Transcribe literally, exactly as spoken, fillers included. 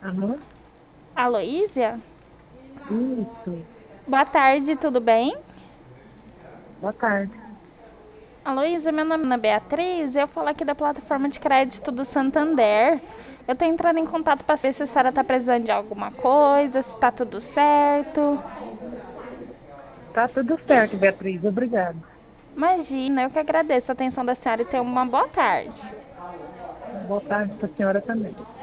Alô? Aloísia? Isso. Boa tarde, tudo bem? Boa tarde. Aloísia, meu nome é Beatriz, eu falo aqui da plataforma de crédito do Santander. Eu tô entrando em contato para saber se a senhora tá precisando de alguma coisa, se tá tudo certo. Tá tudo certo, Beatriz. Obrigado. Imagina, eu que agradeço a atenção da senhora e tenha uma boa tarde. Boa tarde para a senhora também.